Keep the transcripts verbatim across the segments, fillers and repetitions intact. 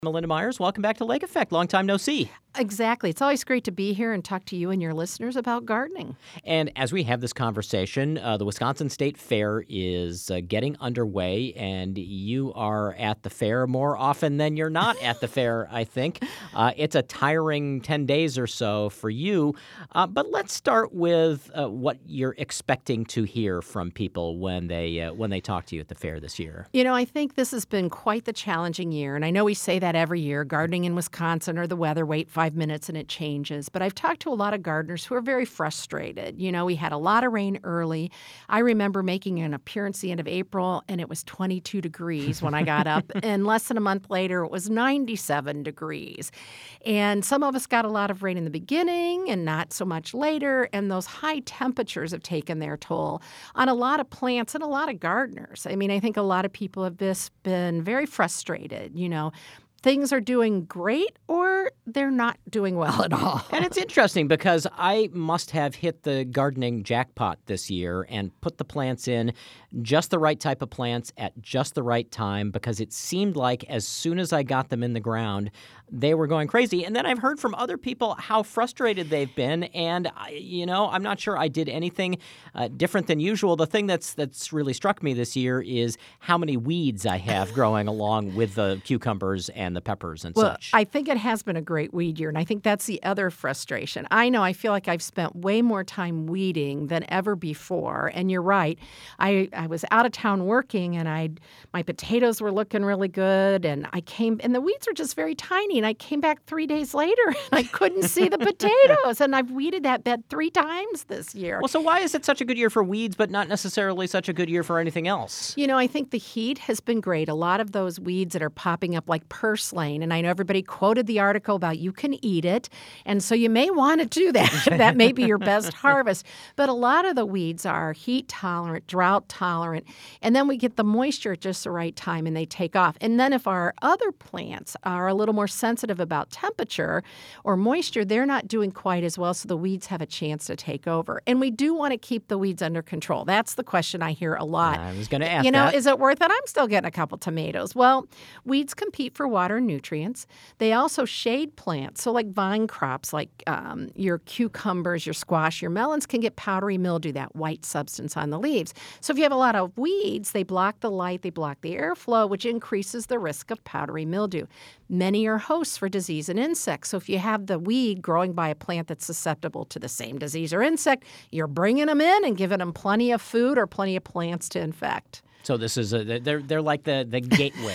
Melinda Myers, welcome back to Lake Effect. Long time no see. Exactly. It's always great to be here and talk to you and your listeners about gardening. And as we have this conversation, uh, the Wisconsin State Fair is uh, getting underway, and you are at the fair more often than you're not at the fair, I think. Uh, it's a tiring ten days or so for you. Uh, but let's start with uh, what you're expecting to hear from people when they uh, when they talk to you at the fair this year. You know, I think this has been quite the challenging year, and I know we say that every year, gardening in Wisconsin or the weather, wait five minutes and it changes. But I've talked to a lot of gardeners who are very frustrated. You know, we had a lot of rain early. I remember making an appearance the end of April, and it was twenty-two degrees when I got up. And less than a month later, it was ninety-seven degrees. And some of us got a lot of rain in the beginning and not so much later. And those high temperatures have taken their toll on a lot of plants and a lot of gardeners. I mean, I think a lot of people have just been very frustrated, you know. Things are doing great or they're not doing well at all. And it's interesting because I must have hit the gardening jackpot this year and put the plants in just the right type of plants at just the right time, because it seemed like as soon as I got them in the ground, they were going crazy. And then I've heard from other people how frustrated they've been. And, I, you know, I'm not sure I did anything uh, different than usual. The thing that's that's really struck me this year is how many weeds I have growing along with the cucumbers and the peppers and well, such. I think it has been a great weed year, and I think that's the other frustration. I know I feel like I've spent way more time weeding than ever before, and you're right. I, I was out of town working, and I my potatoes were looking really good, and I came, and the weeds were just very tiny, and I came back three days later, and I couldn't see the potatoes, and I've weeded that bed three times this year. Well, so why is it such a good year for weeds, but not necessarily such a good year for anything else? You know, I think the heat has been great. A lot of those weeds that are popping up like purslane, and I know everybody quoted the article about you can eat it, and so you may want to do that. That may be your best harvest. But a lot of the weeds are heat tolerant, drought tolerant, and then we get the moisture at just the right time and they take off. And then if our other plants are a little more sensitive about temperature or moisture, they're not doing quite as well, so the weeds have a chance to take over. And we do want to keep the weeds under control. That's the question I hear a lot. I was going to ask You know, that. is it worth it? I'm still getting a couple tomatoes. Well, weeds compete for water and nutrients. They also shade plants. So like vine crops, like um, your cucumbers, your squash, your melons can get powdery mildew, that white substance on the leaves. So if you have a lot of weeds, they block the light, they block the airflow, which increases the risk of powdery mildew. Many are hosts for disease and insects. So if you have the weed growing by a plant that's susceptible to the same disease or insect, you're bringing them in and giving them plenty of food or plenty of plants to infect. So this is a, they're they're like the, the gateway.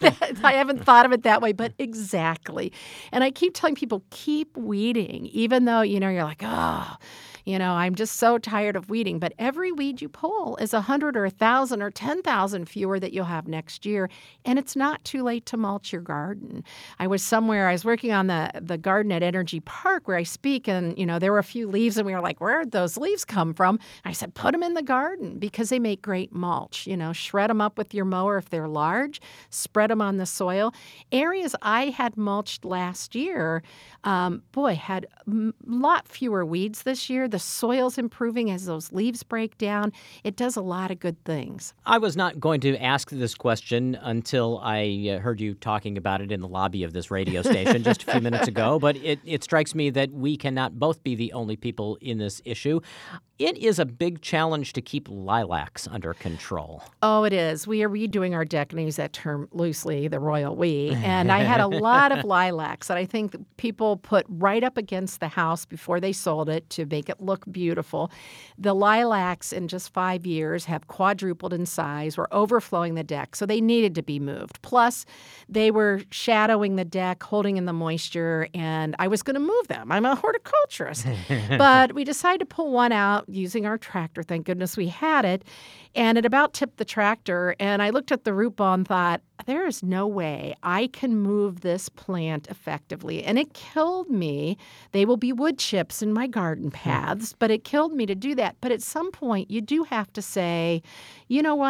I haven't thought of it that way, but exactly. And I keep telling people, keep weeding, even though, you know, you're like, oh, you know, I'm just so tired of weeding. But every weed you pull is one hundred or one thousand or ten thousand fewer that you'll have next year. And it's not too late to mulch your garden. I was somewhere, I was working on the, the garden at Energy Park where I speak, and, you know, there were a few leaves, and we were like, where'd those leaves come from? And I said, put them in the garden because they make great mulch. You know, shred them up with your mower if they're large, spread them on the soil. Areas I had mulched last year, um, boy, had a lot fewer weeds this year. The soil's improving as those leaves break down. It does a lot of good things. I was not going to ask this question until I uh, heard you talking about it in the lobby of this radio station just a few minutes ago, but it, it strikes me that we cannot both be the only people in this issue. It is a big challenge to keep lilacs under control. Oh, it is. We are redoing our deck, and I use that term loosely, the royal we. And I had a lot of lilacs that I think people put right up against the house before they sold it to make it look beautiful. The lilacs in just five years have quadrupled in size, were overflowing the deck, so they needed to be moved. Plus, they were shadowing the deck, holding in the moisture, and I was going to move them. I'm a horticulturist. But we decided to pull one out using our tractor. Thank goodness we had it. And it about tipped the tractor. And I looked at the root ball and thought, there is no way I can move this plant effectively. And it killed me. They will be wood chips in my garden paths, but it killed me to do that. But at some point, you do have to say, you know what?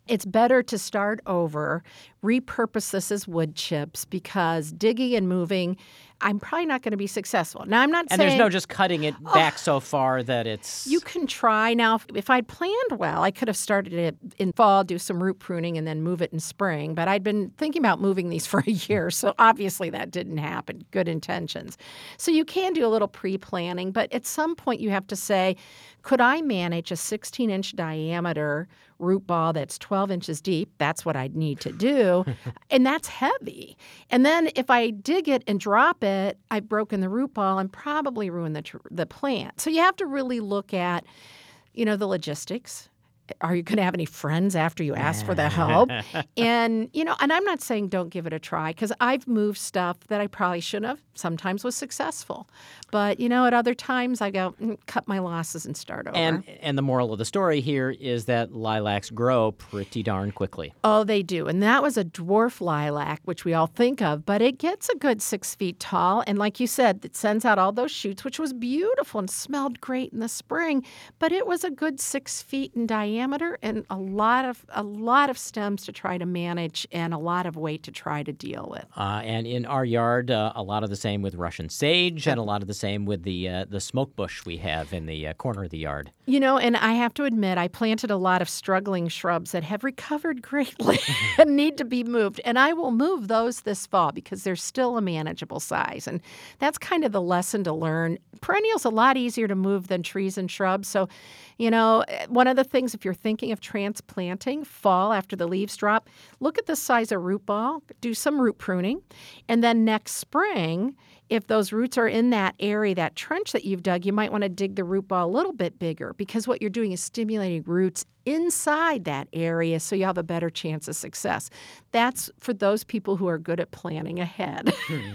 it's better to start over, repurpose this as wood chips, because digging and moving, I'm probably not going to be successful. Now, I'm not And saying... there's no just cutting it back oh, so far that it's... You can try. Now, if, if I'd planned well, I could have started it in fall, do some root pruning, and then move it in spring. But I'd been thinking about moving these for a year, so obviously that didn't happen. Good intentions. So you can do a little pre-planning, but at some point you have to say, could I manage a sixteen-inch diameter root ball that's twelve inches deep? That's what I'd need to do. And that's heavy. And then if I dig it and drop it, I've broken the root ball and probably ruined the, tr- the plant. So you have to really look at, you know, the logistics. Are you going to have any friends after you ask for the help? And, you know, and I'm not saying don't give it a try, because I've moved stuff that I probably shouldn't have. Sometimes was successful. But, you know, at other times I go, mm, cut my losses and start over. And and the moral of the story here is that lilacs grow pretty darn quickly. Oh, they do. And that was a dwarf lilac, which we all think of, but it gets a good six feet tall. And like you said, it sends out all those shoots, which was beautiful and smelled great in the spring. But it was a good six feet in diameter. Diameter and a lot of a lot of stems to try to manage and a lot of weight to try to deal with. Uh, and in our yard, uh, a lot of the same with Russian sage, and a lot of the same with the uh, the smoke bush we have in the uh, corner of the yard. You know, and I have to admit, I planted a lot of struggling shrubs that have recovered greatly and need to be moved. And I will move those this fall because they're still a manageable size. And that's kind of the lesson to learn. Perennials a lot easier to move than trees and shrubs. So, you know, one of the things, if you're thinking of transplanting fall after the leaves drop, look at the size of root ball, do some root pruning, and then next spring, if those roots are in that area, that trench that you've dug, you might want to dig the root ball a little bit bigger, because what you're doing is stimulating roots inside that area so you have a better chance of success. That's for those people who are good at planning ahead.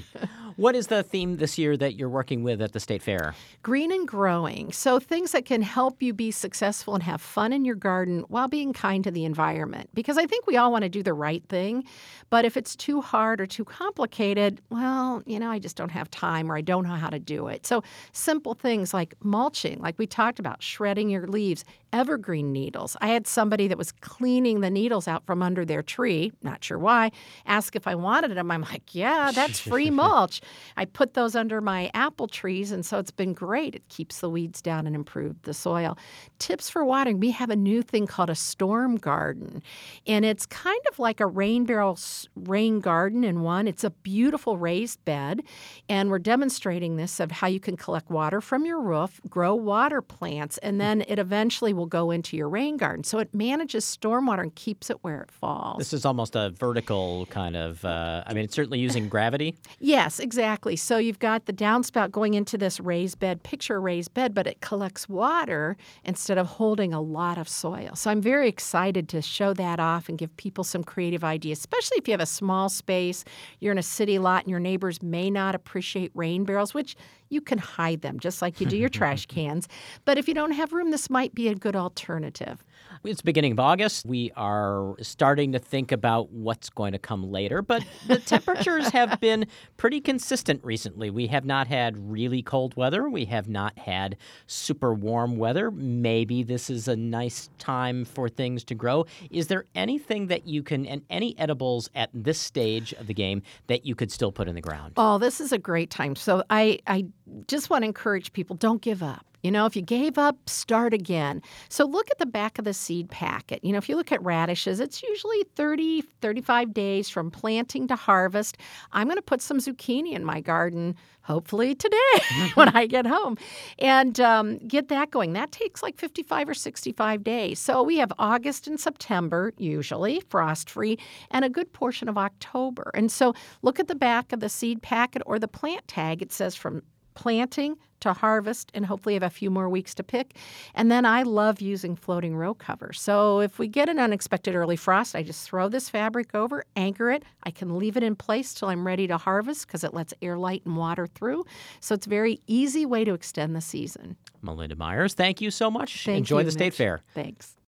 What is the theme this year that you're working with at the State Fair? Green and growing. So things that can help you be successful and have fun in your garden while being kind to the environment. Because I think we all want to do the right thing, but if it's too hard or too complicated, well, you know, I just don't have time or I don't know how to do it. So simple things like mulching, like we talked about, shredding your leaves, evergreen needles. I had somebody that was cleaning the needles out from under their tree, not sure why, ask if I wanted them. I'm like, yeah, that's free mulch. I put those under my apple trees, and so it's been great. It keeps the weeds down and improved the soil. Tips for watering. We have a new thing called a storm garden, and it's kind of like a rain barrel rain garden in one. It's a beautiful raised bed, and we're demonstrating this of how you can collect water from your roof, grow water plants, and then it eventually will go into your rain garden. So it manages stormwater and keeps it where it falls. This is almost a vertical kind of, uh, I mean, it's certainly using gravity. Yes, exactly. So you've got the downspout going into this raised bed, picture a raised bed, but it collects water instead of holding a lot of soil. So I'm very excited to show that off and give people some creative ideas, especially if you have a small space, you're in a city lot, and your neighbors may not appreciate rain barrels, which you can hide them just like you do your trash cans. But if you don't have room, this might be a good alternative. It's the beginning of August. We are starting to think about what's going to come later, but the temperatures have been pretty consistent recently. We have not had really cold weather. We have not had super warm weather. Maybe this is a nice time for things to grow. Is there anything that you can, and any edibles at this stage of the game that you could still put in the ground? Oh, this is a great time. So I, I just want to encourage people, don't give up. You know, if you gave up, start again. So look at the back of the seed packet. You know, if you look at radishes, it's usually thirty, thirty-five days from planting to harvest. I'm going to put some zucchini in my garden, hopefully today when I get home, and um, get that going. That takes like fifty-five or sixty-five days. So we have August and September, usually, frost-free, and a good portion of October. And so look at the back of the seed packet or the plant tag. It says from planting to harvest, and hopefully have a few more weeks to pick. And then I love using floating row cover. So if we get an unexpected early frost, I just throw this fabric over, anchor it. I can leave it in place till I'm ready to harvest because it lets air, light, and water through. So it's a very easy way to extend the season. Melinda Myers, thank you so much. Thank Enjoy you, the State Mitch. Fair. Thanks.